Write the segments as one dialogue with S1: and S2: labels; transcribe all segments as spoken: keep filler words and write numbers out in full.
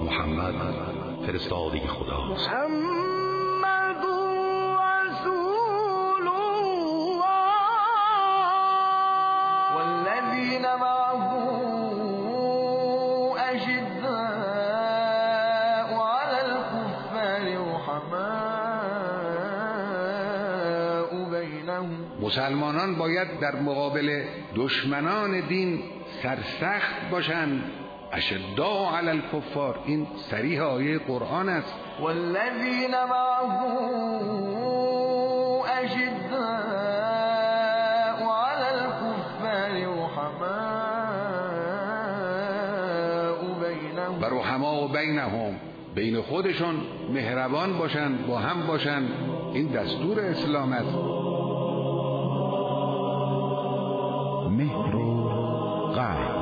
S1: محمد فرستاده خداست.
S2: محمد رسول الله والذین معه اشداء علی الكفار رحماء بینهم.
S3: مسلمانان باید در مقابل دشمنان دین سرسخت باشند. اشداء علی الکفار، این صریح آیه قرآن است.
S2: والذین معه اشداء علی الکفار رحماء بینهم.
S3: و رحماء بینهم، بین خودشون مهربان باشند، با هم باشند. این دستور اسلام است.
S4: مهر و قهر.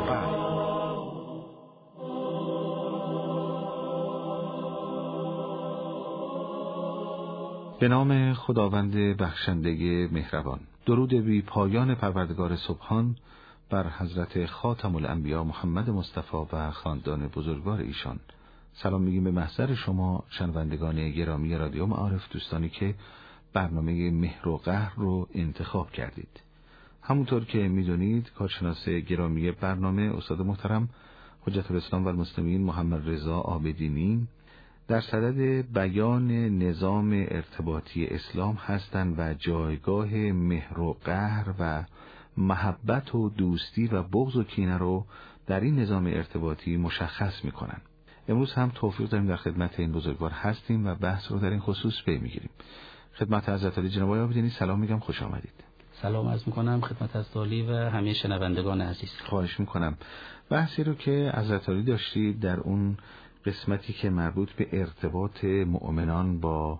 S4: به نام خداوند بخشنده مهربان. درود بی پایان پروردگار سبحان بر حضرت خاتم الانبیا محمد مصطفی و خاندان بزرگوار ایشان. سلام میگیم به محضر شما شنوندگان گرامی رادیو معارف، دوستانی که برنامه مهر و قهر رو انتخاب کردید. همونطور که میدونید کارشناس گرامی برنامه استاد محترم حجت الاسلام و المسلمین محمد رضا عابدینی در صدد بیان نظام ارتباطی اسلام هستند و جایگاه مهر و قهر و محبت و دوستی و بغض و کینه رو در این نظام ارتباطی مشخص میکنن. امروز هم توفیق داریم در خدمت این بزرگوار هستیم و بحث رو در این خصوص پی میگیریم. خدمت حضرت علی جناب عابدینی سلام میگم، خوش آمدید.
S5: سلام عرض میکنم خدمت حضرت علی و همه شنوندگان عزیز.
S3: خواهش میکنم. بحثی رو که حضرت علی داشتید در اون قسمتی که مربوط به ارتباط مؤمنان با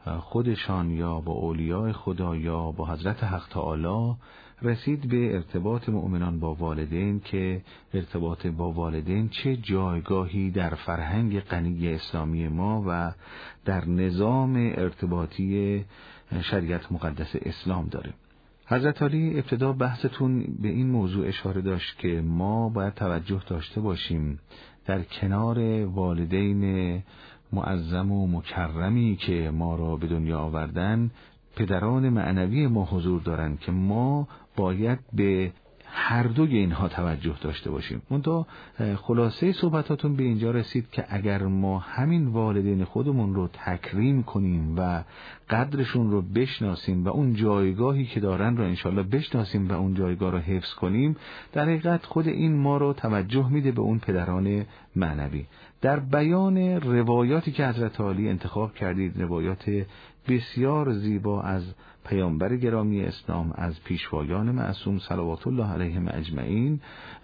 S3: خودشان یا با اولیاء خدا یا با حضرت حق تعالی، رسید به ارتباط مؤمنان با والدین که ارتباط با والدین چه جایگاهی در فرهنگ غنی اسلامی ما و در نظام ارتباطی شریعت مقدس اسلام داره. حضرت علی ابتدا بحثتون به این موضوع اشاره داشت که ما باید توجه داشته باشیم در کنار والدین معظم و مکرمی که ما را به دنیا آوردن، پدران معنوی ما حضور دارند که ما باید به هر دوی اینها توجه داشته باشیم. منتها خلاصه صحبتاتون به اینجا رسید که اگر ما همین والدین خودمون رو تکریم کنیم و قدرشون رو بشناسیم و اون جایگاهی که دارن رو انشالله بشناسیم و اون جایگاه رو حفظ کنیم، در حقیقت خود این ما رو توجه میده به اون پدران معنوی. در بیان روایاتی که حضرت علی انتخاب کردید، روایات بسیار زیبا از پیامبر گرامی اسلام، از پیشوایان معصوم صلوات الله علیهم اجمعین،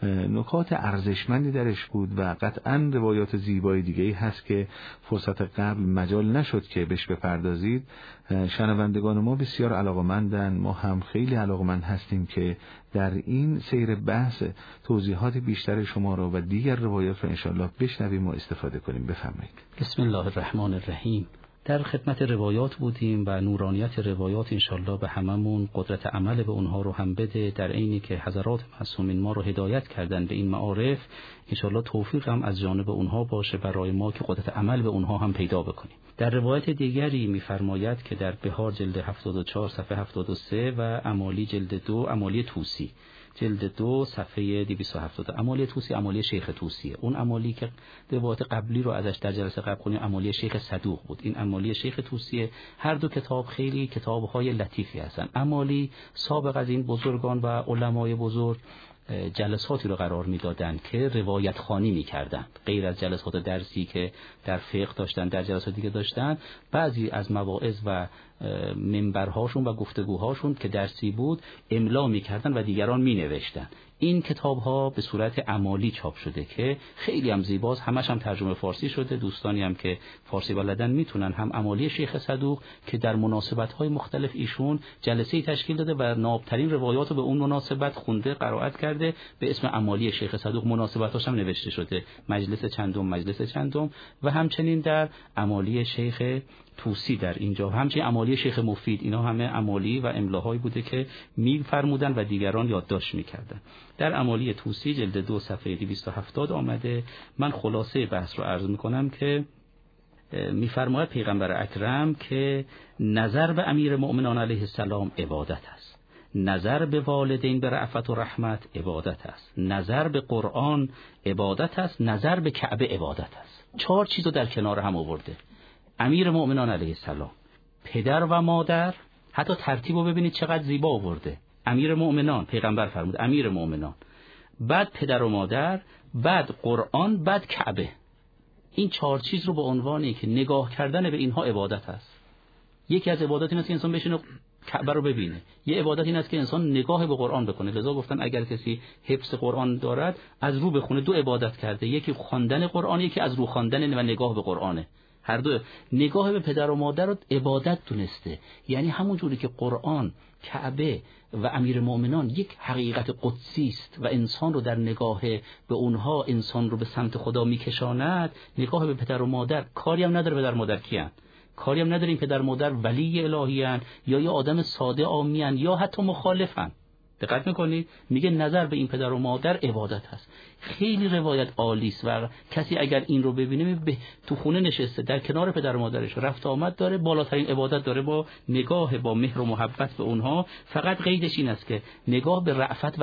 S3: نکات ارزشمندی درش بود و قطعاً روایات زیبای دیگه‌ای هست که فرصت قبل مجال نشد که بهش بپردازید. شنوندگان ما بسیار علاقمندن، ما هم خیلی علاقمند هستیم که در این سیر بحث توضیحات بیشتر شما را و دیگر روایات را انشاءالله بشنویم و استفاده کنیم. بفرمایید.
S5: بسم الله الرحمن الرحیم. در خدمت روایات بودیم و نورانیت روایات انشالله به هممون قدرت عمل به اونها رو هم بده، در عینی که حضرات معصومین ما رو هدایت کردن به این معارف، انشالله توفیق هم از جانب اونها باشه برای ما که قدرت عمل به اونها هم پیدا بکنیم. در روایت دیگری می‌فرماید که در بهار جلد هفتاد و چهار صفحه هفتاد و سه و امالی جلد دو، امالی طوسی جلد دو صفحه دویست و هفتاد، امالی طوسی امالی شیخ طوسیه. اون امالی که روایت قبلی رو ازش در جلسه قبل خونیم امالی شیخ صدوق بود، این امالی شیخ طوسیه. هر دو کتاب خیلی کتاب‌های لطیفی هستن. امالی سابق از این بزرگان و علمای بزرگ جلساتی رو قرار میدادن که روایت خوانی میکردن، غیر از جلسات درسی که در فقه داشتن، در جلسات دیگه داشتن، بعضی از مواعظ و منبرهاشون و گفتگوهاشون که درسی بود املا میکردن و دیگران مینوشتن. این کتاب ها به صورت امالی چاپ شده که خیلی هم زیباست، همش هم ترجمه فارسی شده. دوستانی هم که فارسی بلدن میتونن هم امالی شیخ صدوق که در مناسبت های مختلف ایشون جلسه تشکیل داده و نابترین روایات رو به اون مناسبت خونده، قرائت کرده، به اسم امالی شیخ صدوق مناسبتاش هم نوشته شده، مجلس چندم مجلس چندم، و همچنین در امالی شیخ طوسی در اینجا، همچنین امالی شیخ مفید، اینا همه امالی و املاهایی بوده که می‌فرمودن و دیگران یادداشت می‌کردن. در امالی طوسی جلد دو صفحه دویست و هفتاد آمده. من خلاصه بحث رو عرض می‌کنم که می‌فرماید پیغمبر اکرم که نظر به امیر مؤمنان علیه السلام عبادت است، نظر به والدین به رأفت و رحمت عبادت است، نظر به قرآن عبادت است، نظر به کعبه عبادت است. چهار چیز رو در کنار هم آورده. امیر مؤمنان علیه السلام، پدر و مادر، حتی ترتیب رو ببینید چقدر زیبا آورده. امیر مؤمنان، پیغمبر فرمود امیر مؤمنان، بعد پدر و مادر، بعد قرآن، بعد کعبه. این چهار چیز رو به عنوانی که نگاه کردن به اینها عبادت است. یکی از عبادات این است که انسان بشینه کعبه رو ببینه. یه عبادت این است که انسان نگاه به قرآن بکنه. لذا گفتن اگر کسی حفظ قرآن دارد از رو بخونه، دو عبادت کرده، یکی خواندن قرآن، یکی از رو خواندن و نگاه به قرآنه. هر دو. نگاه به پدر و مادر رو عبادت دونسته، یعنی همون جوری که قرآن، کعبه و امیر مؤمنان یک حقیقت قدسی است و انسان رو در نگاه به اونها انسان رو به سمت خدا میکشاند، نگاه به پدر و مادر کاری هم نداره پدر مادر کیان، کاری هم نداره این پدر مادر ولی الهی ان یا یه آدم ساده عامی ان یا حتی مخالفن. دقت میکنید میگه نظر به این پدر و مادر عبادت هست. خیلی روایت عالی است و کسی اگر این رو ببینه به تو خونه نشسته در کنار پدر و مادرش رفت آمد داره، بالاترین عبادت داره با نگاه با مهر و محبت به اونها. فقط قیدش این است که نگاه به رأفت و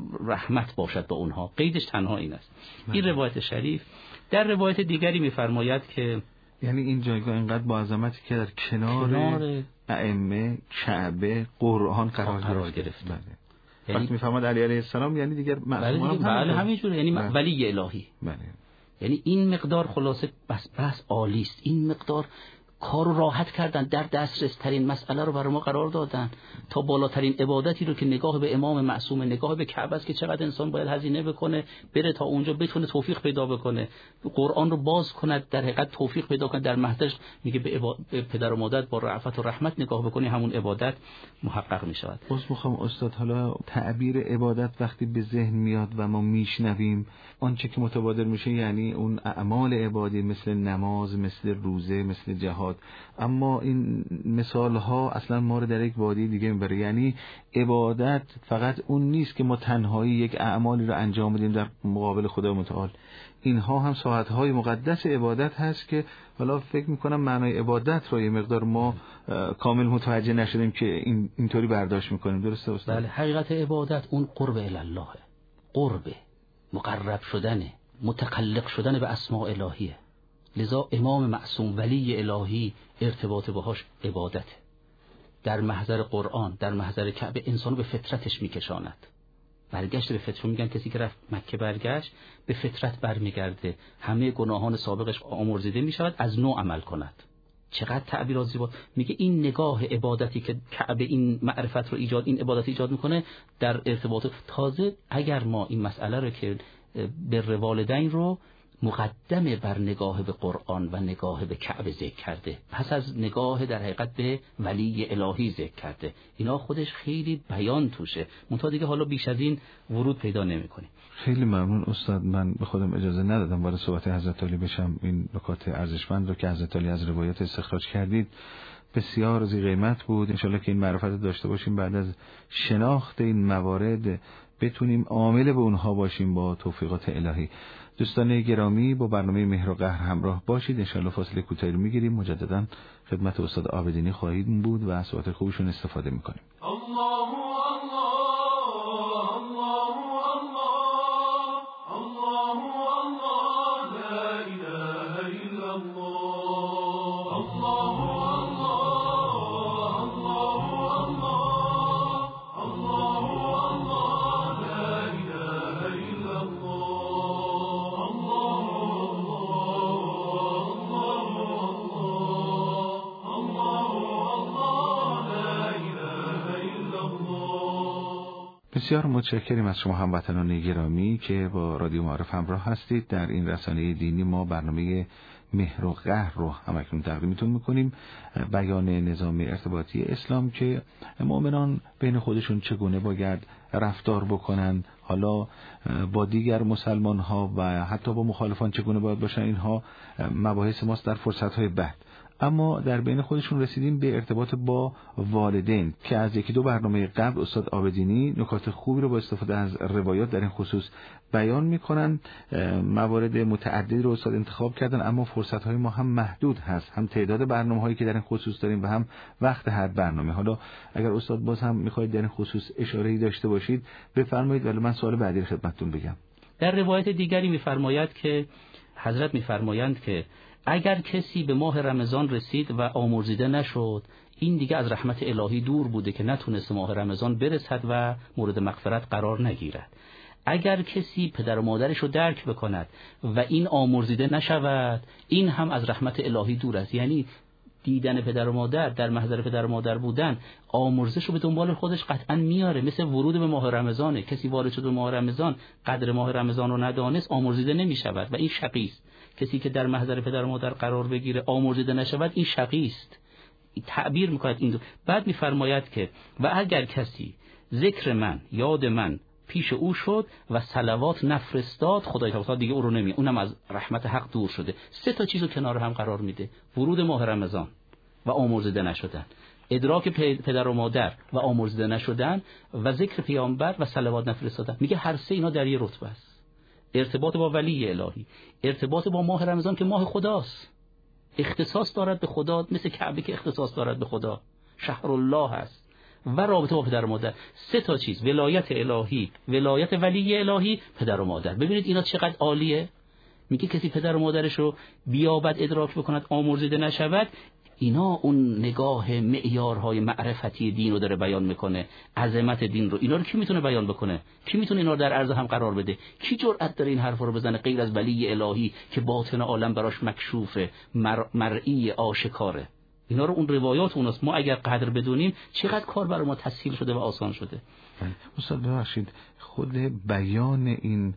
S5: رحمت باشد به اونها، قیدش تنها این است. این روایت شریف. در روایت دیگری میفرماید که
S3: یعنی این جایگاه اینقدر با عظمتی که در کنار, کنار ائمه، کعبه، قرآن قرار, قرار گرفت. بله. یعنی وقتی میفهمد علی علیه السلام یعنی دیگر معصوم هم
S5: بله همینجوره، یعنی
S3: بله.
S5: ولی الهی.
S3: بله.
S5: یعنی این مقدار خلاصه بس بس عالی است. این مقدار کارو راحت کردن، در دسترس ترین مسئله رو برای ما قرار دادن تا بالاترین عبادتی رو که نگاه به امام معصوم، نگاه به کعبه است که چقدر انسان باید هزینه بکنه بره تا اونجا بتونه توفیق پیدا بکنه، قرآن رو باز کند، در حقیقت توفیق پیدا کنه در مهدش. میگه به, عباد... به پدر و مادر با رأفت و رحمت نگاه بکنی، همون عبادت محقق میشود.
S3: باز میخوام استاد حالا تعبیر عبادت وقتی به ذهن میاد و ما میشنویم، آنچه که متبادر میشه یعنی اون اعمال عبادی مثل نماز، مثل روزه، مثل جهاد. اما این مثال ها اصلا ما رو در یک وادی دیگه میبره. یعنی عبادت فقط اون نیست که ما تنهایی یک اعمالی رو انجام بدیم در مقابل خدا متعال، اینها هم ساعتهای مقدس عبادت هست که حالا فکر میکنم معنای عبادت رو یه مقدار ما کامل متوجه نشدیم که این اینطوری برداشت میکنیم. درسته استاد؟
S5: بله، حقیقت عبادت اون قرب الله، قرب مقرب شدنه، متقلق شدن به اسماء الهیه. لذا امام معصوم ولی الهی ارتباط باهاش عبادته. در محضر قرآن، در محضر کعبه انسانو به فطرتش میکشاند. برگشت به فطرت، میگن کسی که رفت مکه برگشت به فطرت برمیگرده، همه گناهان سابقش آمرزیده میشود، از نو عمل کند. چقدر تعبیرات زیبا. میگه این نگاه عبادتی که کعبه این معرفت رو ایجاد، این عبادت ایجاد میکنه در ارتباط. تازه اگر ما این مسئله رو که بر والدین رو مقدمه بر نگاه به قرآن و نگاه به کعبه ذکر کرده، پس از نگاه در حقیقت به ولی الهی ذکر کرده، اینا خودش خیلی بیان توشه. منتها دیگه حالا بیش از این ورود پیدا نمی‌کنه.
S3: خیلی ممنون استاد. من به خودم اجازه ندادم وارد صحبت حضرت علی بشم. این نکات ارزشمند رو که حضرت علی از روایات استخراج کردید بسیار ذی قیمت بود. انشالله که این معرفت داشته باشیم، بعد از شناخت این موارد بتونیم عامل به اونها باشیم با توفیقات الهی. دوستان گرامی، با برنامه مهر و قهر همراه باشید. انشالله فاصله کوتاهی رو میگیریم، مجددا خدمت استاد عابدینی خواهید بود و از صحبت خوبشون استفاده میکنیم. بسیار متشکریم از شما هموطنان گرامی که با رادیو معارف همراه هستید. در این رسانه دینی ما برنامه مهر و قهر رو همکنون تقدیمتون میکنیم، بیان نظام ارتباطی اسلام که مؤمنان بین خودشون چگونه باید رفتار بکنن، حالا با دیگر مسلمان ها و حتی با مخالفان چگونه باید باشن. اینها مباحث ماست در فرصت های بعد. اما در بین خودشون رسیدیم به ارتباط با والدین که از یکی دو برنامه قبل استاد عابدینی نکات خوبی رو با استفاده از روایات در این خصوص بیان میکنن. موارد متعددی رو استاد انتخاب کردن، اما فرصت‌های ما هم محدود هست، هم تعداد برنامه‌هایی که در این خصوص داریم و هم وقت هر برنامه. حالا اگر استاد باز هم میخواید در این خصوص اشاره‌ای داشته باشید بفرمایید، ولی من سوال بعدی خدمتتون بگم.
S5: در روایت دیگری می‌فرماید که حضرت می‌فرمایند که اگر کسی به ماه رمضان رسید و آمرزیده نشد، این دیگه از رحمت الهی دور بوده که نتونست ماه رمضان برسد و مورد مغفرت قرار نگیرد. اگر کسی پدر و مادرش رو درک بکند و این آمرزیده نشود، این هم از رحمت الهی دور است. یعنی دیدن پدر و مادر، در محضر پدر و مادر بودن، آمرزش رو به دنبال خودش قطعا میاره. مثل ورود به ماه رمضانه، کسی وارد شد به ماه رمضان قدر ماه رمضان رو ندانست، آمرزیده نمیشود و این شقی است. کسی که در محضر پدر و مادر قرار بگیره آمرزیده نشود، این شقی است. تعبیر میکنه این دو. بعد میفرماید که و اگر کسی ذکر من، یاد من پیش او شد و صلوات نفرستاد، خدای تعالی دیگه او رو نمی، اونم از رحمت حق دور شده. سه تا چیزو کنار هم قرار میده: ورود ماه رمضان و آمرزیده نشدن، ادراک پدر و مادر و آمرزیده نشدن، و ذکر پیامبر و صلوات نفرستادن. میگه هر سه اینا در یه رتبه است. ارتباط با ولی الهی، ارتباط با ماه رمضان که ماه خداست، اختصاص دارد به خدا، مثل کعبه که اختصاص دارد به خدا، شهر الله است، و رابطه با پدر و مادر. سه تا چیز: ولایت الهی، ولایت ولی الهی، پدر و مادر. ببینید اینا چقدر عالیه. میگه کسی پدر و مادرش رو بیابد، ادراک بکند، آمرزیده نشود، اینا اون نگاه معیارهای معرفتی دین رو داره بیان میکنه، عظمت دین رو. اینا رو کی میتونه بیان بکنه؟ کی میتونه اینا رو در عرض هم قرار بده؟ کی جرأت داره این حرفا رو بزنه غیر از ولی الهی که باطن عالم براش مکشوفه، مر... مرئی، آشکاره؟ اینا رو اون روایات اوناست. ما اگر قدر بدونیم چقدر کار برای ما تسهیل شده و آسان شده.
S3: استاد ببخشید، خود بیان این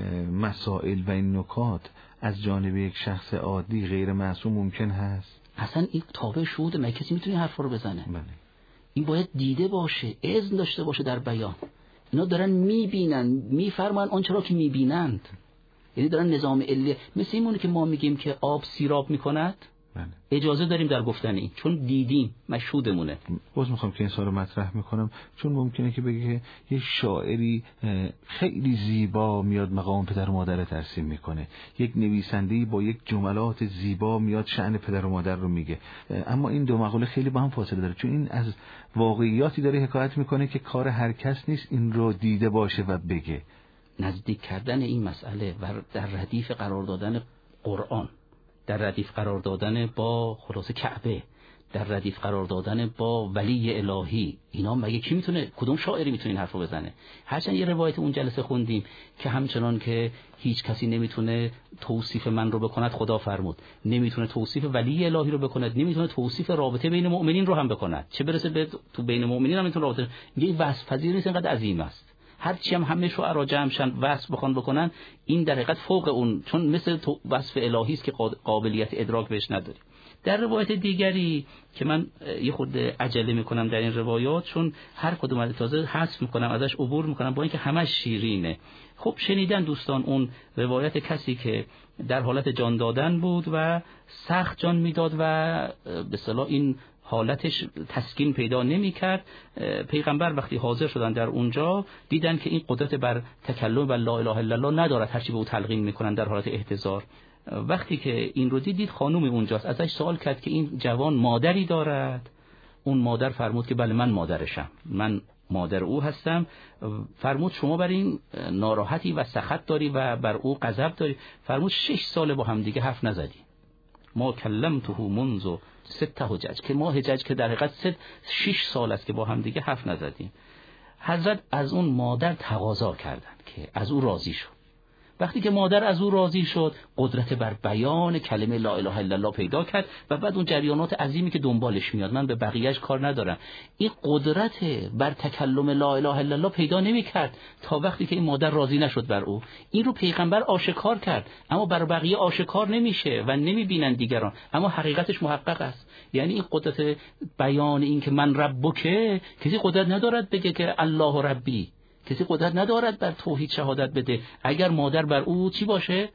S3: مسائل و این نکات از جانب یک شخص عادی غیر معصوم ممکن هست؟
S5: اصلا این تابع شهود، مگه کسی میتونه این حرفا رو بزنه؟
S3: بله.
S5: این باید دیده باشه، اذن داشته باشه در بیان. اینا دارن میبینن، میفرمان آنچه را که میبینند. یعنی دارن نظام علی، مثل اینونه که ما میگیم که آب سیراب میکند.
S3: بله.
S5: اجازه داریم در گفتن این، چون دیدیم، مشهودمونه.
S3: باز میخوام که این سوال رو مطرح میکنم، چون ممکنه که بگه که یه شاعری خیلی زیبا میاد مقام پدر و مادر ترسیم میکنه، یک نویسنده‌ای با یک جملات زیبا میاد شأن پدر و مادر رو میگه، اما این دو مقوله خیلی با هم فاصله داره، چون این از واقعیاتی داره حکایت میکنه که کار هر کس نیست این رو دیده باشه و بگه.
S5: نزدیک کردن این مسئله و در ردیف قرار دادن قرآن، در ردیف قرار دادن با خلاصه کعبه، در ردیف قرار دادن با ولی الهی، اینا مگه کی میتونه، کدوم شاعری میتونه این حرفو بزنه؟ هرچند یه روایت اون جلسه خوندیم که همچنان که هیچ کسی نمیتونه توصیف من رو بکند، خدا فرمود نمیتونه توصیف ولی الهی رو بکند، نمیتونه توصیف رابطه بین مؤمنین رو هم بکند، چه برسه به تو بین مؤمنین هم نمیتونه رابطه. میگه وصف پذیر نیست، اینقدر عظیم است. هرچی هم همه شعرا جمع شن وصف بخوان بکنن، این در حقیقت فوق اون، چون مثل وصف الهی است که قابلیت ادراک بهش نداریم. در روایت دیگری که من یه خود عجله میکنم در این روایات، چون هر کدوم از تازه حذف میکنم، ازش عبور میکنم، با اینکه همش شیرینه. خب شنیدن دوستان اون روایت کسی که در حالت جان دادن بود و سخت جان میداد و به اصطلاح این حالتش تسکین پیدا نمی کرد. پیغمبر وقتی حاضر شدن در اونجا دیدن که این قدرت بر تکلم و لا اله الا الله ندارد، هرچی به او تلقین میکنن در حالت احتضار. وقتی که این رو دید خانوم اونجاست، ازش سوال کرد که این جوان مادری دارد؟ اون مادر فرمود که بله من مادرشم، من مادر او هستم. فرمود شما بر این ناراحتی و سخط داری و بر او غضب داری؟ فرمود شش سال با هم دیگه حرف نزدیم، ما کلمته منذ سته حجج، که ما حجج که در حقیقت ست شش سال است که با هم دیگه حرف نزدیم. حضرت از اون مادر تقاضا کردن که از او راضی شد. وقتی که مادر از او راضی شد، قدرت بر بیان کلمه لا اله الا الله پیدا کرد و بعد اون جریانات عظیمی که دنبالش میاد، من به بقیه‌اش کار ندارم، این قدرت بر تکلم لا اله الا الله پیدا نمی‌کرد تا وقتی که این مادر راضی نشد بر او. این رو پیغمبر آشکار کرد، اما بر بقیه آشکار نمیشه و نمیبینن دیگران، اما حقیقتش محقق است. یعنی این قدرت بیان این که من ربک، کسی قدرت ندارد بگه که الله ربی، کسی قدرت ندارد بر توحید شهادت بده اگر مادر بر او چی باشه؟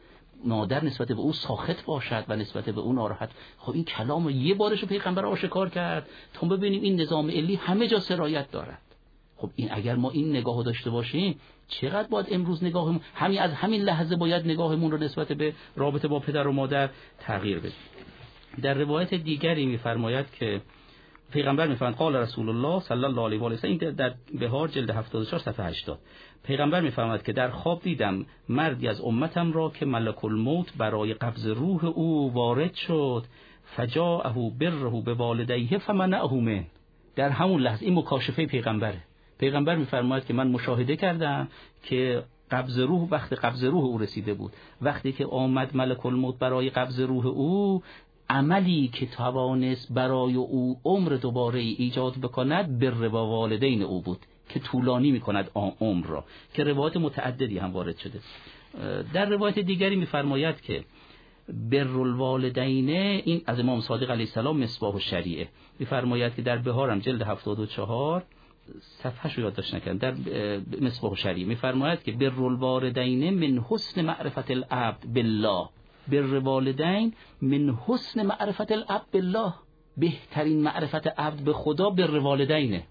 S5: مادر نسبت به او ساخط باشد و نسبت به او ناراحت. خب این کلام رو یه بارش پیغمبر آشکار کرد تا ببینیم این نظام علی همه جا سرایت دارد. خب این اگر ما این نگاهو داشته باشیم چقدر باید امروز نگاهمون همین از همین لحظه باید نگاهمون رو نسبت به رابطه با پدر و مادر تغییر بدیم. در روایت دیگری می‌فرماید که پیغمبر می‌فرماید قال رسول الله صلی الله علیه و آله این در بهار جلد هفتاد و چهار صفحه هشتاد پیغمبر می‌فرماید که در خواب دیدم مردی از امتم را که ملک الموت برای قبض روح او وارد شد فجاءه بره بوالدیه فمنعه من. در همون لحظه این مکاشفه پیغمبره. پیغمبر می‌فرماید که من مشاهده کردم که قبض روح وقت قبض روح او رسیده بود. وقتی که آمد ملک الموت برای قبض روح او، عملی که توانست برای او عمر دوباره ایجاد بکند بر با والدین او بود که طولانی میکند عمر را، که روایت متعددی هم وارد شده. در روایت دیگری میفرماید که بر الوالدین این از امام صادق علیه السلام مصباح الشریعه. میفرماید که در بهارم جلد هفتاد و چهار صفحه‌شو یادداشت نکردم، در مصباح الشریعه میفرماید که بر الوالدین من حسن معرفت العبد بالله. بر والدین من حسن معرفت العبد بالله، بهترین معرفت عبد به خدا بر والدینه.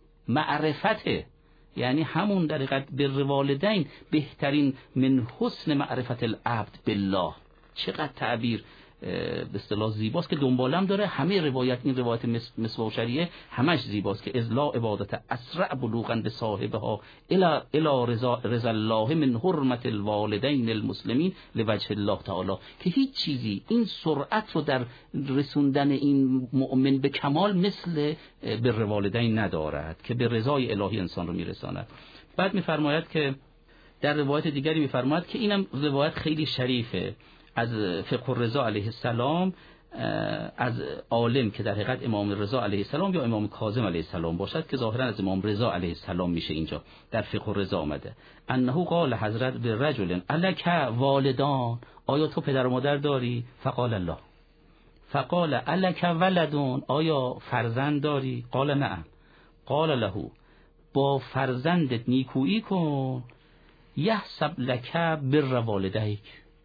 S5: معرفته یعنی همون در حقیقت بر والدین بهترین من حسن معرفت العبد بالله. چقدر تعبیر به اصطلاح زیباست که دنبالم داره. همه روایت این روایت مصباح الشریعه همش زیباست که ازلا عبادت اسرع بلوغا به صاحبها الی الی رضا رضا الله من حرمت الوالدین المسلمین لوجه الله تعالی، که هیچ چیزی این سرعت رو در رسوندن این مؤمن به کمال مثل بر والدین ندارد که به رضای الهی انسان رو میرساند. بعد میفرماید که در روایت دیگری میفرماید که اینم روایت خیلی شریفه از فقه الرضا علیه السلام، از عالم که در حقیقت امام رضا علیه السلام یا امام کاظم علیه السلام باشد که ظاهرا از امام رضا علیه السلام میشه. اینجا در فقه الرضا آمده انه قال حضرت به رجل الک والدان، آیا تو پدر و مادر داری؟ فقال الله. فقال الک ولدون، آیا فرزند داری؟ قال نعم. قال له با فرزندت نیکویی کن یحسب لک بر والدیک.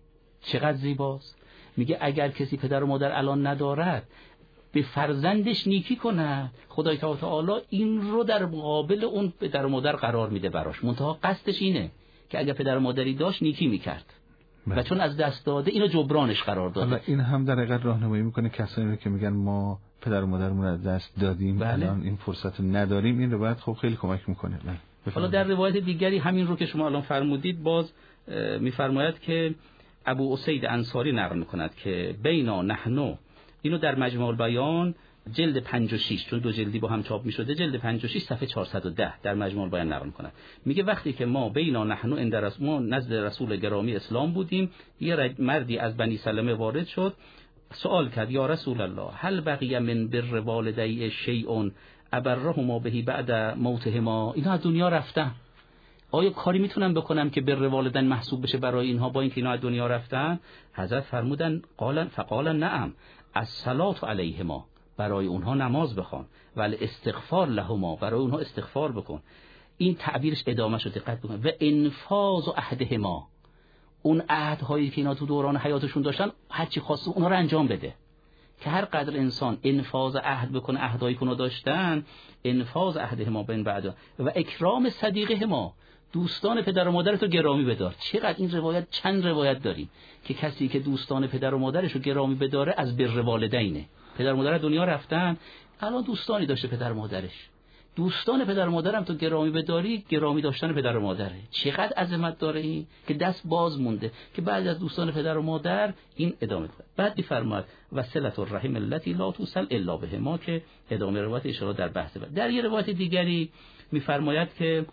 S5: چقدر زیباست. میگه اگر کسی پدر و مادر الان ندارد به فرزندش نیکی کنه، خدای تعالی این رو در مقابل اون پدر و مادر قرار میده براش. منتها قصدش اینه که اگر پدر و مادری داشت نیکی میکرد بله. و چون از دست داده اینو جبرانش قرار داده.
S3: این هم در حقیقت راهنمایی میکنه کسانی رو که میگن ما پدر و مادرمون از دست دادیم بله. الان این فرصت رو نداریم. این رو باید خب خیلی کمک میکنه.
S5: حالا در روایت دیگری همین رو که شما الان فرمودید باز میفرماید که ابو اسید انصاری نقل میکند که بینا نحنو، اینو در مجموع البیان جلد پنجاه و شش، چون دو جلدی با هم چاپ میشده، جلد پنجاه و شش صفحه چهارصد و ده در مجموع البیان نقل میکند. میگه وقتی که ما بینا نحنو اند رسول ما نزد رسول گرامی اسلام بودیم، یه مردی از بنی سلمه وارد شد، سوال کرد یا رسول الله هل بقی من بر والدی شیء ابرهما بهی بعد موتهما، اینا از دنیا رفتن، آیا کاری میتونم بکنم که بر والدین محسوب بشه برای اینها با اینکه اینا از دنیا رفتن؟ حضرت فرمودن قالن فقال نعم الصلاة علیهما، برای اونها نماز بخوان، ولی استغفار لهما، برای اونها استغفار بکن. این تعبیرش ادامه شد، دقت بکن. و انفاذ عهدهما، اون عهدهایی که اینا تو دوران حیاتشون داشتن هر چی خواسته اونها رو انجام بده. که هر قدر انسان انفاذ عهد بکنه، عهدایی که اونا داشتن، انفاذ عهدهما بین بعد و اکرام صدیقهما، دوستان پدر و مادرت رو گرامی بدار. چقدر این روایت، چند روایت داریم که کسی که دوستان پدر و مادرش رو گرامی بداره از بر والدینه. پدر و مادر دنیا رفتن، الان دوستانی داشته پدر و مادرش. دوستان پدر و مادرم تو گرامی بداری، گرامی داشتن پدر و مادره. چقدر عظمت داره این که دست باز مونده که بعد از دوستان پدر و مادر این ادامه داد. بعد می‌فرماد وصلة الرحم التي لا توصل الا بهما، که ادامه روایت اشاره در بحث بعد. در یه روایت دیگری می‌فرماید که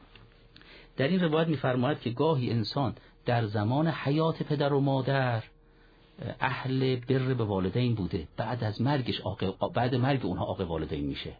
S5: در این روایت می‌فرماید که گاهی انسان در زمان حیات پدر و مادر اهل بر به والدین بوده، بعد از مرگش عاق بعد مرگ اونها عاق والدین میشه.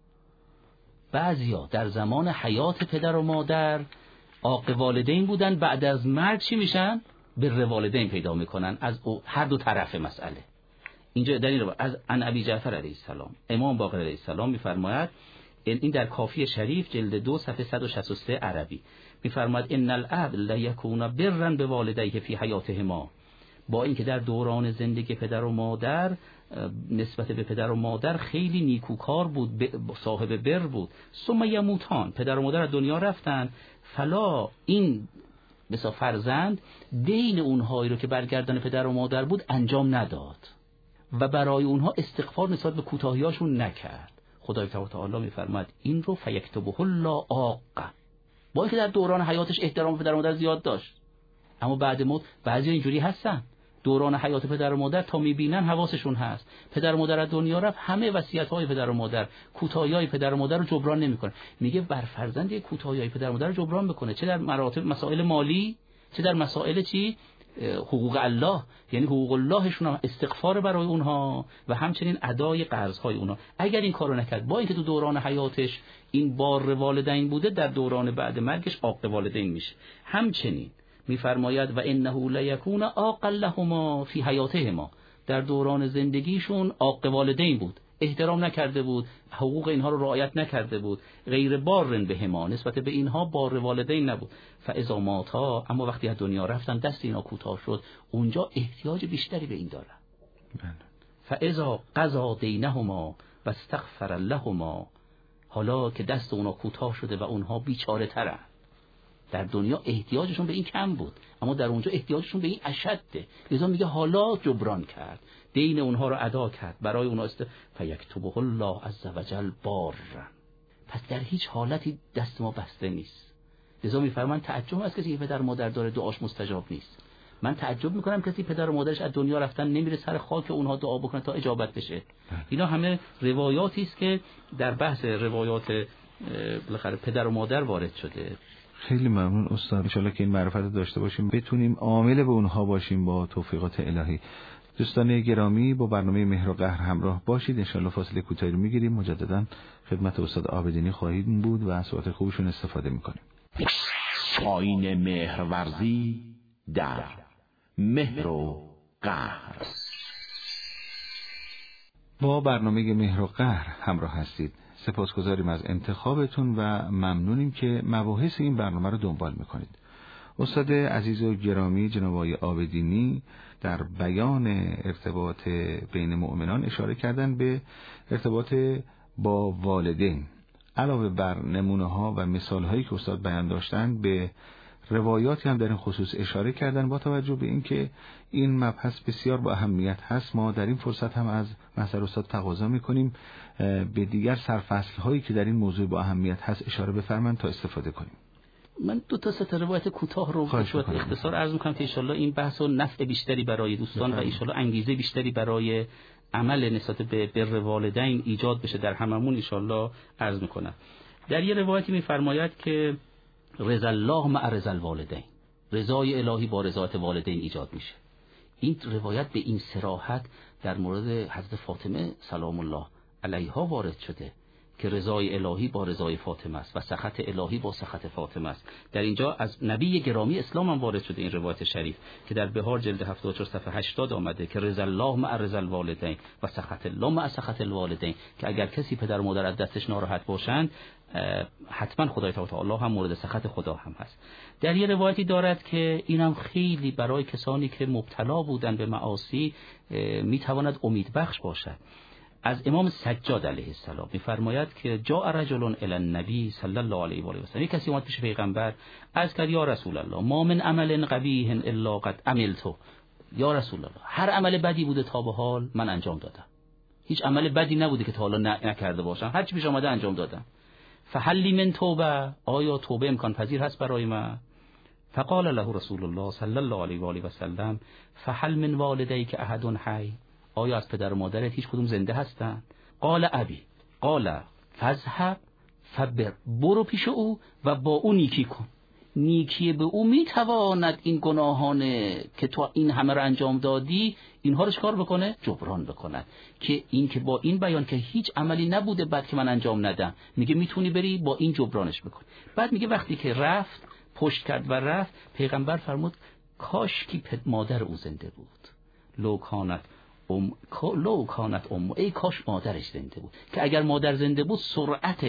S5: بعضیا در زمان حیات پدر و مادر عاق والدین بودن، بعد از مرگ چی میشن؟ بر والدین پیدا میکنن از هر دو طرف مسئله. اینجا در این روایت از ان ابی جعفر علیه السلام، امام باقر علیه السلام میفرماید، این در کافی شریف جلد دو صفحه صد و شصت و سه عربی میفرماید ان العبد لا یکون برا بوالدیه فی حیاتهما با اینکه در دوران زندگی پدر و مادر نسبت به پدر و مادر خیلی نیکوکار بود، صاحب بر بود. ثم یموتان، پدر و مادر از دنیا رفتن، فلا این مثلا فرزند دین اونهایی رو که برگردان پدر و مادر بود انجام نداد و برای اونها استغفار نسبت به کوتاهیاشون نکرد. خدای تعالی میفرماد این رو فیکتبه الله عاق، با اینکه در دوران حیاتش احترام پدر و مادر زیاد داشت، اما بعد موت بعضی اینجوری هستن دوران حیات پدر و مادر تا میبینن حواسشون هست، پدر و مادر از دنیا رفت، همه وصیت‌های پدر و مادر، کوتاهی‌های پدر و مادر رو جبران نمی‌کنه. میگه بر فرزند کوتاهی‌های پدر و مادر رو جبران بکنه، چه در مراتب مسائل مالی، چه در مسائل چی حقوق الله، یعنی حقوق اللهشون هم استغفار برای اونها و همچنین ادای قرض‌های اونها. اگر این کارو نکرد، با اینکه تو دوران حیاتش این بار والدین بوده، در دوران بعد مرگش عاق والدین میشه. همچنین میفرماید و انه لیکون عاقا لهما فی حیاتهما، در دوران زندگیشون عاق والدین بود، احترام نکرده بود، حقوق اینها رو رعایت نکرده بود، غیر بارن بهما، نسبت به اینها بار والدین نبود. فاذا ماتا، اما وقتی از دنیا رفتن دست اینا کوتاه شد، اونجا احتیاج بیشتری به این دارن. فاذا قضا دینهما و استغفر لهما، حالا که دست اونا کوتاه شده و اونها بیچاره ترن، در دنیا احتیاجشون به این کم بود اما در اونجا احتیاجشون به این اشده، لذا میگه حالا جبران کرد، دین اونها رو ادا کرد، برای اونها است فیکتبه الله عز وجل بارا. پس در هیچ حالتی دست ما بسته نیست. لذا میفرمان تعجب از کسی که پدر مادر داره دعاش مستجاب نیست. من تعجب میکنم کسی پدر و مادرش از دنیا رفتن نمیره سر خاک اونها دعا بکنه تا اجابت بشه. اینا همه روایاتی است که در بحث روایات بالاخره پدر و مادر وارد شده.
S3: خیلی ممنون استاد، ان شاءالله که این معرفت داشته باشیم، بتونیم عامل به اونها باشیم با توفیقات الهی. دوستان گرامی، با برنامه مهر و قهر همراه باشید. ان شاءالله فاصله کوتاهی رو میگیریم، مجددا خدمت استاد عابدینی خواهیم بود و از صحبت خوبشون استفاده میکنیم.
S6: آیین مهرورزی در مهر و قهر.
S3: با برنامه مهر و قهر همراه هستید. سپاسگزاریم از انتخابتون و ممنونیم که مباحث این برنامه رو دنبال میکنید. استاد عزیز و گرامی جناب آقای عابدینی در بیان ارتباط بین مؤمنان اشاره کردن به ارتباط با والدین. علاوه بر نمونه ها و مثال هایی که استاد بیان داشتن، به روایاتی هم در این خصوص اشاره کردن. با توجه به اینکه این مبحث بسیار با اهمیت هست، ما در این فرصت هم از محضر استاد تقاضا میکنیم به دیگر سرفصل هایی که در این موضوع با اهمیت هست اشاره بفرمایند تا استفاده کنیم.
S5: من دو تا سه تا روایت کوتاه رو به صورت اختصار عرض میکنم که ان شاءالله این بحث و نفع بیشتری برای دوستان و ان شاءالله انگیزه بیشتری برای عمل نسبت به بر والدین ایجاد بشه در هممون ان شاءالله عرض میکنم. در یه روایتی میفرماید که رضا الله مع رضا الوالدین، رضای الهی با رضایت والدین ایجاد میشه. این روایت به این صراحت در مورد حضرت فاطمه سلام الله علیها وارد شده که رضای الهی با رضای فاطمه است و سخط الهی با سخط فاطمه است. در اینجا از نبی گرامی اسلام هم وارد شده این روایت شریف که در بهار جلد هفتاد و چهار صفحه هشتاد آمده که رضا الله مع رضا الوالدین و سخط الله مع سخط الوالدین، که اگر کسی پدر و مادر از دستش ناراحت باشند حتما خدای تعالی هم مورد سخط خدا هم هست. در یه روایتی دارد که اینم خیلی برای کسانی که مبتلا بودن به معاصی میتواند امید بخش باشد. از امام سجاد علیه السلام میفرماید که جاء رجل الی النبی صلی الله علیه و آله و سلم، کسی اومد پیش پیغمبر از کرد یا رسول الله ما من عمل قبیح الا قد عملته، یا رسول الله هر عمل بدی بوده تا به حال من انجام دادم، هیچ عمل بدی نبوده که تا حالا نکرده باشم، هر چی پیش اومده انجام دادم. فهل من توبه، آیا توبه امکان پذیر هست برای من؟ فقال له رسول الله صلی الله علیه و آله و سلم فهل من والدیک احد حی، آیا از پدر و مادرت هیچ کدوم زنده هستند؟ قال ابی، قال فذهب فبر، برو پیش او و با او نیکی کن، نیکی به او میتواند این گناهانه که تو این همه رو انجام دادی اینها رو چکار بکنه؟ جبران بکنه. که این که با این بیان که هیچ عملی نبوده بعد که من انجام ندم، میگه میتونی بری با این جبرانش بکن. بعد میگه وقتی که رفت پشت کرد و رفت، پیغمبر فرمود کاش کی پد مادر او زنده بود، لو کانت ام لو کانت ام، ای کاش مادرش زنده بود، که اگر مادر زنده بود سرعت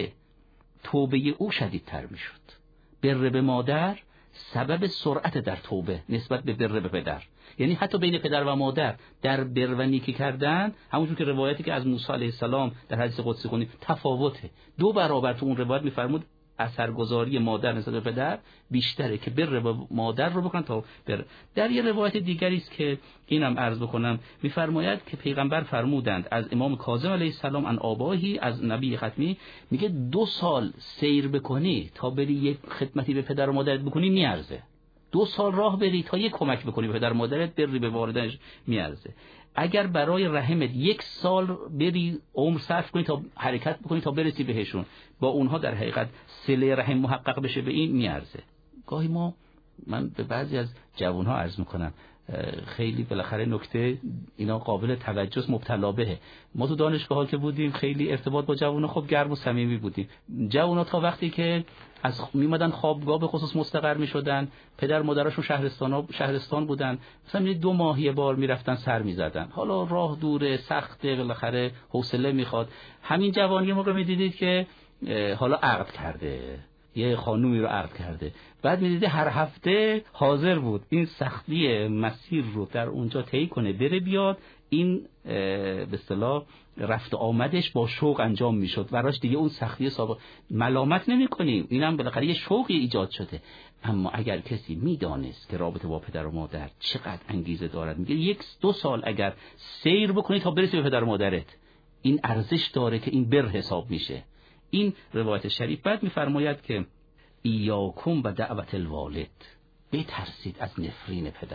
S5: توبه او شدیدتر میشد. بر به مادر سبب سرعت در توبه نسبت به بر به پدر. یعنی حتی بین پدر و مادر در بر و نیکی کردن، همونجور که روایتی که از موسی علیه السلام در حدیث قدسی خوندیم تفاوته، دو برابر تو اون روایت میفرمود اثرگذاری مادر نسبت به پدر بیشتره که بر مادر رو بکنن تا بر. در یه روایت دیگری است که اینم عرض بکنم میفرماید که پیغمبر فرمودند از امام کاظم علیه السلام عن آباهی، از نبی ختمی، میگه دو سال سیر بکنی تا بری یک خدمتی به پدر و مادرت بکنی میارزه، دو سال راه بری تا یک کمک بکنی به پدر و مادرت، بری به والدینش میارزه. اگر برای رحمت یک سال بری عمر صرف کنی تا حرکت بکنی تا برسی بهشون، با اونها در حقیقت صله رحم محقق بشه، به این میارزه. گاهی ما، من به بعضی از جوانها عرض میکنم، خیلی بالاخره نکته اینا قابل توجه مبتلا بهه. ما تو دانشگاه ها که بودیم خیلی ارتباط با جوونا خب گرم و صمیمی بودیم. جوونا تا وقتی که از میمدن خوابگاه به خصوص مستقر میشدن، پدر مادرشون شهرستان شهرستان بودن، مثلا دو ماه یه بار میرفتن سر میزدن. حالا راه دوره، سخته، بالاخره حوصله میخواد. همین جوانی موقع میدیدید که حالا عقد کرده، یه خانومی رو عقد کرده، بعد میدیده هر هفته حاضر بود این سختی مسیر رو در اونجا طی کنه بره بیاد، این به اصطلاح رفت آمدش با شوق انجام میشد، براش دیگه اون سختی سابق ملامت نمی کنیم، اینم بالاخره یه شوقی ایجاد شده. اما اگر کسی میدانست که رابطه با پدر و مادر چقدر انگیزه دارد، میگه یک دو سال اگر سیر بکنی تا برسی به پدر و مادرت، این ارزش داره که این بر حساب میشه. این روایت شریف بعد میفرماید که ایاکم و دعوت الوالد، بترسید از نفرین پدر،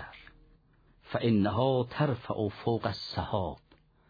S5: فانها ترفع فوق السحاب،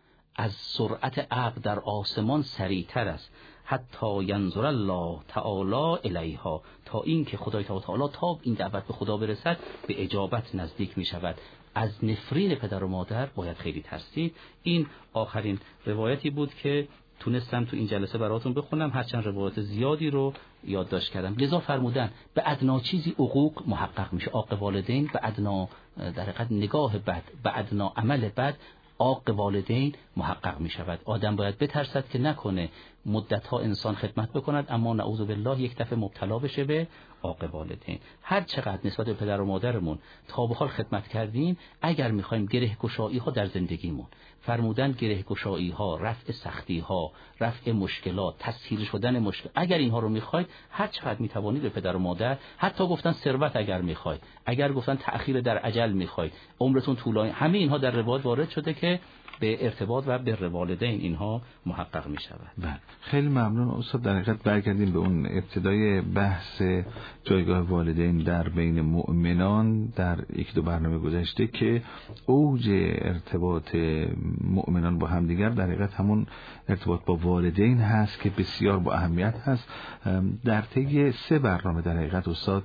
S5: از سرعت عقل در آسمان سریعتر است، حتی ینظر الله تعالی الیها، تا این که خدای تعالی تا این دعوت به خدا برسد به اجابت نزدیک می شود. از نفرین پدر و مادر باید خیلی ترسید. این آخرین روایتی بود که تونستم تو این جلسه براتون بخونم، هرچند روایت زیادی رو یادداشت کردم. لذا فرمودن به ادنا چیزی حقوق محقق میشه، عاق والدین به ادنا در حقیقت نگاه بد، به ادنا عمل بد عاق والدین محقق می شود. آدم باید بترسد که نکنه مدتها انسان خدمت بکند اما نعوذ بالله یک دفعه مبتلا بشه به عاق والدین. هر چقدر نسبت به پدر و مادرمون تا به حال خدمت کردیم، اگر میخوایم گره گشایی ها در زندگیمون، فرمودن گره گشایی ها، رفع سختی ها، رفع مشکلات، تسهیل شدن مشکل، اگر اینها رو میخواید هر چقدر میتوانید به پدر و مادر، حتی گفتن ثروت اگر میخواید، اگر گفتن تأخیر در اجل میخواید، عمرتون طولانی، همه اینها در روایات وارد شده که به ارتباط و بر والدین اینها محقق می شود.
S3: بله، خیلی ممنون استاد. در حقیقت برگردیم به اون ابتدای بحث جایگاه والدین در بین مؤمنان در یک دو برنامه گذشته که اوج ارتباط مؤمنان با همدیگر در حقیقت همون ارتباط با والدین هست که بسیار با اهمیت هست. در طی سه برنامه در حقیقت استاد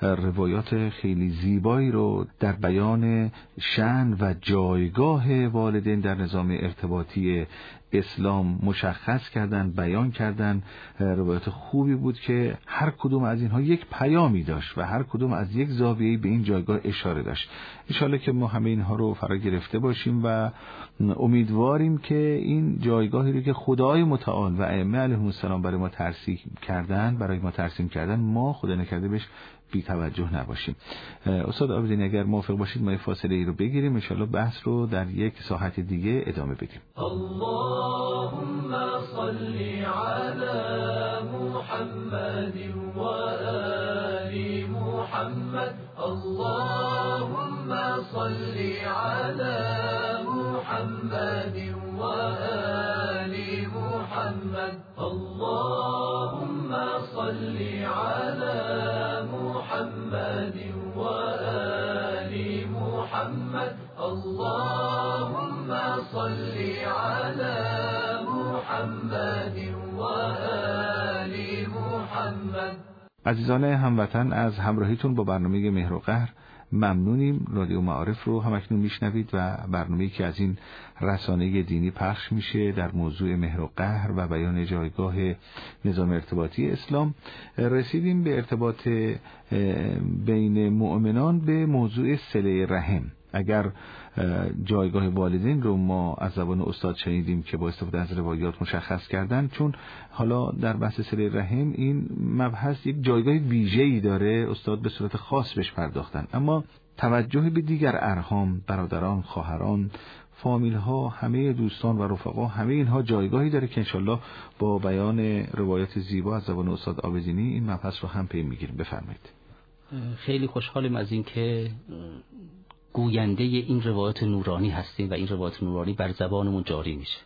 S3: روایات خیلی زیبایی رو در بیان شأن و جایگاه والدین در نظام ارتباطی اسلام مشخص کردن، بیان کردن. روایت خوبی بود که هر کدوم از اینها یک پیامی داشت و هر کدوم از یک زاویه‌ای به این جایگاه اشاره داشت. انشالله که ما همه اینها رو فرا گرفته باشیم و امیدواریم که این جایگاهی رو که خدای متعال و ائمه علیهم السلام برای ما ترسیم کردن برای ما ترسیم کردن ما خدا نکرده بهش بی توجه نباشیم. استاد عابدین اگر موافق باشید ما فاصله ای رو بگیریم، ان شاءالله بحث رو در یک ساعت دیگه ادامه بدیم.
S2: اللهم صل علی محمد و آل محمد. اللهم صل علی محمد و آل محمد. اللهم صل علی محمد و آل محمد. اللهم صل علی محمد و آل محمد.
S3: عزیزان هموطن، از همراهیتون با برنامه مهر و قهر ممنونیم. رادیو معارف رو همکنون میشنوید و برنامه‌ای که از این رسانه دینی پخش میشه در موضوع مهر و قهر و بیان جایگاه نظام ارتباطی اسلام. رسیدیم به ارتباط بین مؤمنان به موضوع صله رحم. اگر جایگاه والدین رو ما از زبان استاد شنیدیم که با استفاده از روایات مشخص کردن، چون حالا در بحث صله رحم این مبحث یک جایگاه ویژه‌ای داره، استاد به صورت خاص بهش پرداختن. اما توجه به دیگر ارحام، برادران، خواهران، فامیل ها، همه دوستان و رفقا، همه اینها جایگاهی داره که انشالله با بیان روایت زیبا از زبان استاد عابدینی این مبحث رو هم پی میگیریم. بفرمایید.
S5: خیلی خوشحالم از این که گوینده این روایت نورانی هستیم و این روایت نورانی بر زبانمون جاری میشه.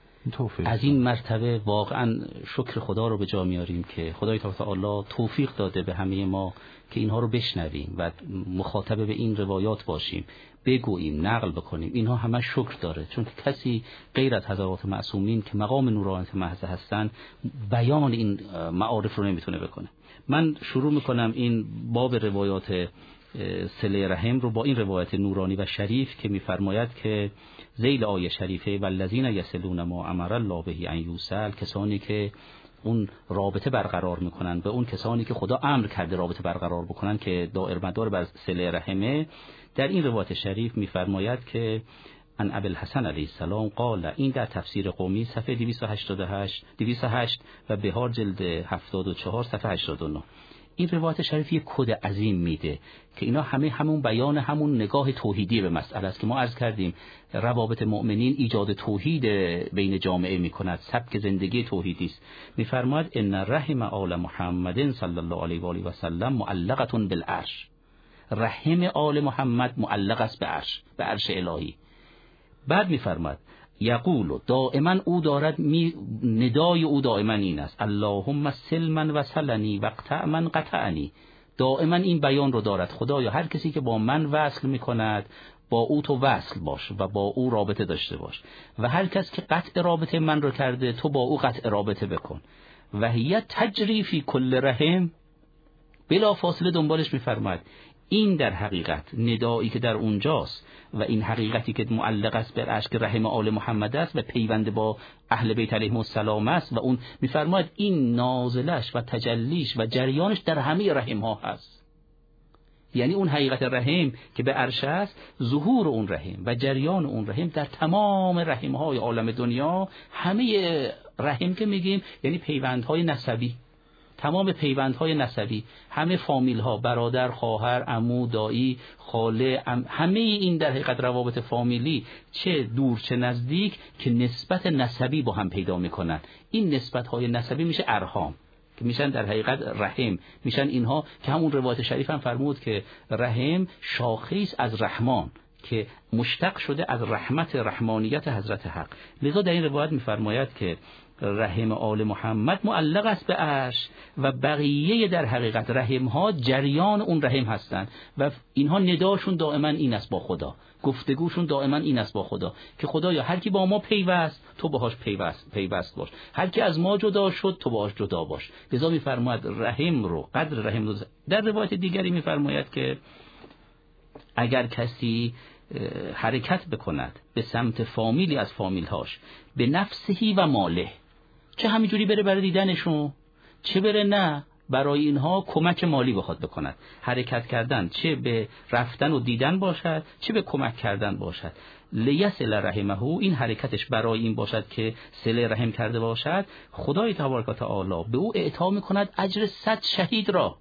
S5: از این مرتبه واقعا شکر خدا رو به جا میاریم که خدای تعالی توفیق داده به همه ما که اینها رو بشنویم و مخاطب به این روایات باشیم، بگوییم، نقل بکنیم. اینها همه شکر داره، چون که کسی غیر از حضرات معصومین که مقام نورانیت محض هستن بیان این معارف رو نمیتونه بکنه. من شروع میکنم این باب روایات صله رحم رو با این روایت نورانی و شریف که میفرماید که ذیل آیه شریفه والذین یصلون ما امر الله به ان یوصل، کسانی که اون رابطه برقرار میکنن به اون کسانی که خدا امر کرده رابطه برقرار بکنن که دائر مدار بر صله رحمه. در این روایت شریف میفرماید که ان ابوالحسن علیه السلام قال، این در تفسیر قمی صفحه دویست و هشتاد و هشت دویست و هشت و بهار جلد هفتاد و چهار صفحه هشتاد و نه. این روایت شریف یک کد عظیم میده که اینا همه همون بیان همون نگاه توحیدی به مسئله است که ما عرض کردیم. روابط مؤمنین ایجاد توحید بین جامعه میکند، سبک زندگی توحیدی است. میفرماید ان رحم آل محمد صلی الله علیه و آله و سلم معلقه بالعرش، رحم آل محمد معلق است به عرش، به عرش الهی. بعد میفرماید یقول، دائما او دارد می ندای او دائما این است اللهم سلما و سلنی و قطع من قطعنی. دائما این بیان رو دارد خدایا هر کسی که با من وصل میکند با او تو وصل باش و با او رابطه داشته باش، و هر کس که قطع رابطه من رو کرده تو با او قطع رابطه بکن. و هی تجری فی کل رحم، بلا فاصله دنبالش میفرماید این در حقیقت ندایی که در اونجاست و این حقیقتی که معلق است بر عرش که رحم آل محمد است و پیوند با اهل بیت علیهم السلام است، و اون میفرماید این نازلش و تجلیش و جریانش در همه رحم ها هست. یعنی اون حقیقت رحم که به عرش است، ظهور اون رحم و جریان اون رحم در تمام رحم های عالم دنیا. همه رحم که میگیم یعنی پیوندهای نسبی، تمام پیوندهای نسبی، همه فامیل ها، برادر، خواهر، عمو، دایی، خاله، ام، همه این در حقیقت روابط فامیلی چه دور چه نزدیک که نسبت نسبی با هم پیدا میکنن. این نسبت های نسبی میشه ارحام که میشن در حقیقت رحم، میشن اینها که همون روایت شریف هم فرمود که رحم شاخه است از رحمان که مشتق شده از رحمت رحمانیت حضرت حق. لذا در این روایت میفرماید که رحم آل محمد معلق است به عرش و بقیه در حقیقت رحم ها جریان اون رحم هستند و اینها نداشون دائما این است با خدا، گفتگوشون دائما این است با خدا که خدایا هر کی با ما پیوست تو باهاش پیوست پیوست باش، هر کی از ما جدا شد تو باهاش جدا باش. لذا میفرماید رحم رو، قدر رحم رو. در روایت دیگری میفرماید که اگر کسی حرکت بکند به سمت فامیلی از فامیل هاش به نفسهی و ماله، چه همینجوری بره برای دیدنشون، چه بره نه برای اینها کمک مالی بخواد بکند، حرکت کردن چه به رفتن و دیدن باشد چه به کمک کردن باشد، لیصل رحمه، این حرکتش برای این باشد که صله رحم کرده باشد، خدای تبارک و تعالی به او اعطا میکند اجر صد شهید را.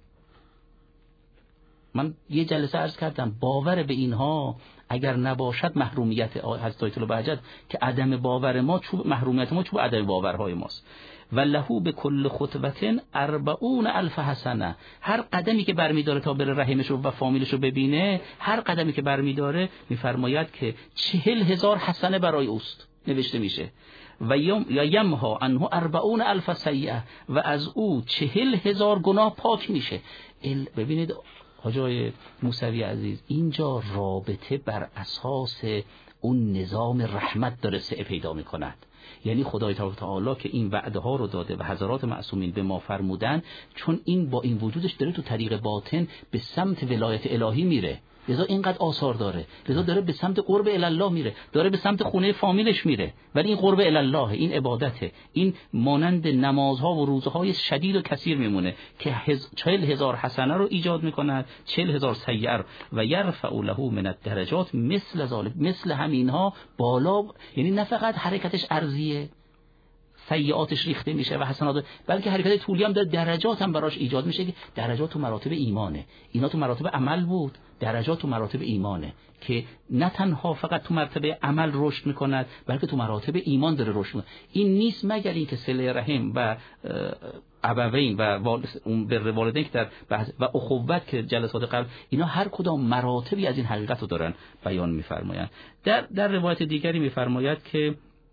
S5: من یه جلسه عرض کردم باور به اینها اگر نباشد محرومیت حضرت آیت الله بهجت که عدم باور ما چوب محرومیت ما چوب عدم باورهای ماست. و لهو به کل خطوتن اربعون الف حسنه، هر قدمی که برمیداره تا بره رحمش رو و فامیلش رو ببینه، هر قدمی که برمیداره میفرماید که چهل هزار حسنه برای اوست نوشته میشه. و یا یمها عنه اربعون الف سیئه، و از او چهل هزار گناه پاک میشه. ببینید حاجای موسوی عزیز، اینجا رابطه بر اساس اون نظام رحمت داره سعی پیدا میکند. یعنی خدای تعالی که این وعده ها رو داده و حضرات معصومین به ما فرمودن، چون این با این وجودش داره تو طریق باطن به سمت ولایت الهی میره، لذا اینقدر آثار داره، لذا داره به سمت قرب الله میره، داره به سمت خونه فامیلش میره، ولی این قرب الله، این عبادته، این مانند نمازها و روزهای شدید و کثیر میمونه که چهل هزار حسنه رو ایجاد میکند، چهل هزار سیئه، و یرفع له من الدرجات مثل ذلك، مثل همینها بالا. یعنی نه فقط حرکتش ارضیه، سیئاتش ریخته میشه و حسنات، بلکه حرکت طولی هم داره، درجات هم براش ایجاد میشه که درجات تو مراتب ایمانه، اینا تو مراتب عمل بود، درجات تو مراتب ایمانه که نه تنها فقط تو مرتبه عمل رشد میکند بلکه تو مراتب ایمان داره رشد میکنه. این نیست مگر این که صله رحم و ابوین و اون بر والدین که در بحث و اخوت که جلسات قبل، اینا هر کدام مراتبی از این حقیقت رو دارن بیان میفرمایند. در در روایت دیگری میفرماید که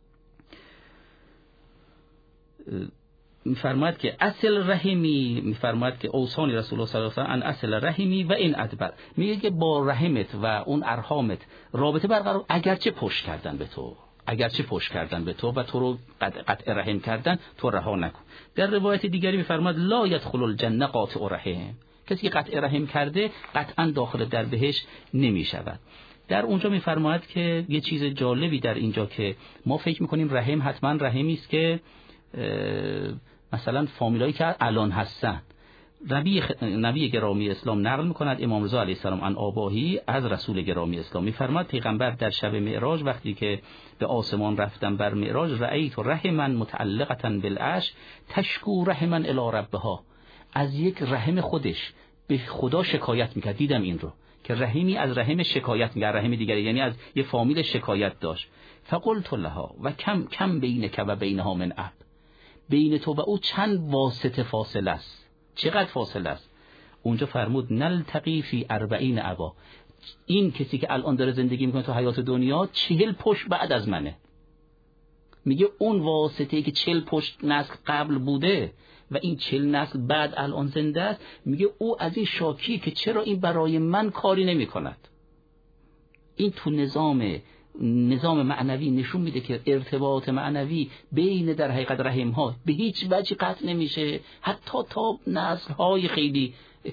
S5: میفرماید که اصل رحمی، میفرماید که اوصانی رسول الله صلی الله علیه و آله ان اصل رحمی و این ادبر، میگه که با رحمت و اون ارحامت رابطه برقرار، اگرچه پشت کردن به تو اگرچه پشت کردن به تو و تو رو قطع رحم کردن، تو رها نکن. در روایت دیگری میفرماید لا یدخل الجنه قاطع رحم، کسی که قطع رحم کرده قطعا داخل در بهشت نمیشود. در اونجا میفرماید که یه چیز جالبی در اینجا که ما فکر میکنیم رحم حتما رحمی است که مثلا فامیلایی که الان هستن. نبی خ... نبی گرامی اسلام نقل میکند امام رضا علیه السلام عن آباهی از رسول گرامی اسلام میفرماد پیغمبر در شب معراج وقتی که به آسمان رفتن بر معراج رأیت رحما متعلقه بالعرش تشکو رحما الی ربها، از یک رحم خودش به خدا شکایت میکرد. دیدم این رو که رحمی از رحم شکایت میکرد، رحم دیگری یعنی از یه فامیل شکایت داشت. فقلت لها و کم کم بینک و بینها من اب، بین تو و او چند واسطه فاصله است، چقدر فاصله است؟ اونجا فرمود نلتقی فی اربعین ابا، این کسی که الان داره زندگی میکنه تو حیات دنیا چهل پشت بعد از منه. میگه اون واسطه‌ای که چهل پشت نسل قبل بوده و این چهل نسل بعد الان زنده است، میگه او از این شاکی که چرا این برای من کاری نمی کند. این تو نظام نظام معنوی نشون میده که ارتباط معنوی بین در حقیقت رحم ها به هیچ وجه قطع نمیشه، حتی تا نسل های خیلی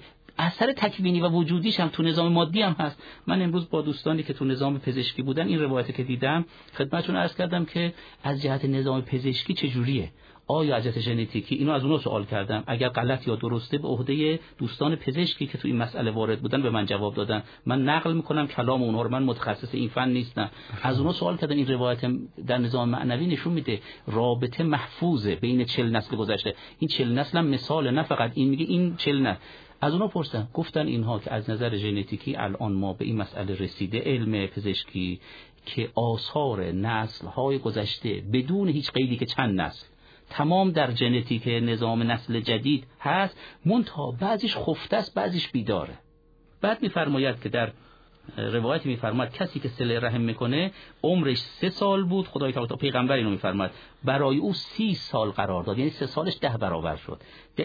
S5: اثر تکوینی و وجودیش هم تو نظام مادی هم هست. من امروز با دوستانی که تو نظام پزشکی بودن این روایتی که دیدم خدمتتون عرض کردم که از جهت نظام پزشکی چجوریه، آیا از جهت ژنتیکی، اینو از اونها سوال کردم، اگر غلط یا درسته به عهده دوستان پزشکی که تو این مسئله وارد بودن به من جواب دادن. من نقل میکنم کلام اونها رو، من متخصص این فن نیستم. از اونها سوال کردن این روایت در نظام معنوی نشون میده رابطه محفوظه بین چهل نسل گذشته. این چهل نسل هم مثال، نه فقط این میگه این چهل نسل. از اونها پرسیدم، گفتن اینها که از نظر ژنتیکی الان ما به این مسئله رسیده علم پزشکی که آثار نسل‌های گذشته بدون هیچ قیدی که چند نسل تمام در ژنتیک نظام نسل جدید هست، منتها بعضیش خفته است بعضیش بیداره. بعد میفرماید که در روایت میفرماید کسی که صله رحم میکنه عمرش سه سال بود، خدای تعالی پیغمبر اینو میفرماید برای او سی سال قرار داد، یعنی سه سالش ده برابر شد.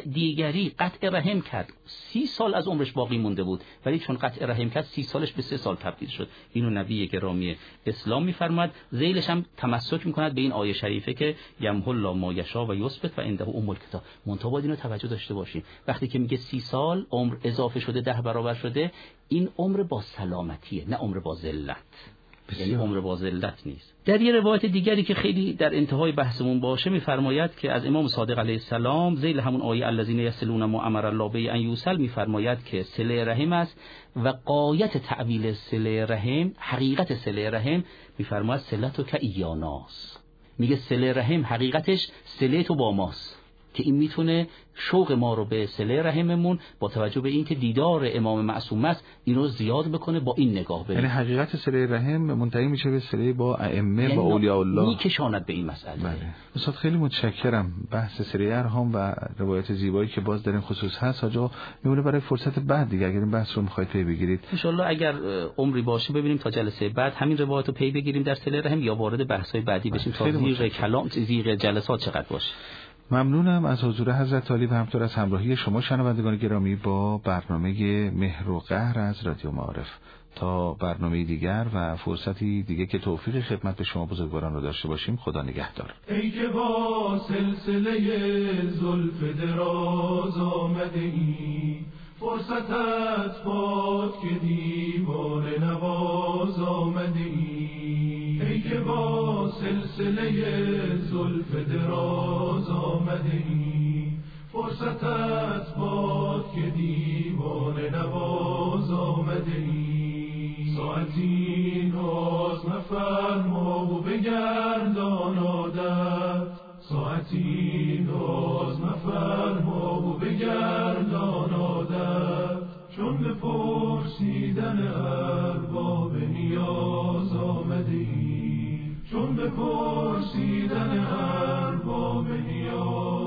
S5: دیگری قطع رحم کرد، سی سال از عمرش باقی مونده بود، ولی چون قطع رحم کرد سی سالش به سه سال تبدیل شد. اینو نبی گرامی اسلام میفرماید. ذیلش هم تمسک میکند به این آیه شریفه که یمحو الله ما یشاء و یثبت و عنده ام الکتاب. منتها باید اینو توجه داشته باشیم، وقتی که میگه سی سال عمر اضافه شده ده برابر شده، این عمر با سلامتیه نه عمر با ذلت، یعنی عمر با ذلت نیست. در یه روایت دیگری که خیلی در انتهای بحثمون باشه میفرماید که از امام صادق علیه السلام ذیل همون آیه الذین یصلون ما امر الله به ان یوصل میفرماید که صله رحم است و غایت تعبیل صله رحم، حقیقت صله رحم میفرماید صلتو که ایاناس، میگه صله رحم حقیقتش صله تو با ماست، که این میتونه شوق ما رو به صله رحممون با توجه به این که دیدار امام معصوم است اینو زیاد بکنه با این نگاه بریم.
S3: یعنی حقیقت صله رحم منتهی میشه به صله با ائمه، یعنی با اولیاء الله،
S5: میکشاند به این مسئله.
S3: بله. استاد خیلی متشکرم. بحث صله ارحام و روایت زیبایی که باز در این خصوص هست آجا میمونه برای فرصت بعد دیگه، اگر این بحث رو میخواید پی بگیرید
S5: ان شاء الله اگر عمری باشه ببینیم تا جلسه بعد همین روایت رو پی بگیریم در صله رحم یا وارد بحث‌های بعدی بشیم تا زیر کلام زیر جلسات چقدر باشه.
S3: ممنونم از حضور حضرت عالی و همطور از همراهی شما شنوندگان گرامی با برنامه مهر و قهر از رادیو معارف. تا برنامه دیگر و فرصتی دیگه که توفیق خدمت به شما بزرگواران رو داشته باشیم، خدا نگهدار.
S2: ای که با سلسله زلف دراز آمده ای، فرصتت باد که دیوار نواز آمده ای. ای که با سلسله زلف دراز آمده ای، فرصتت باد که دیوار نواز آمده ای. ساعتی ناز مفرما و بگردان عادت، ساعتی بگردانادت، چون به پرسیدن ارباب نیاز آمدی، چون به پرسیدن ارباب نیاز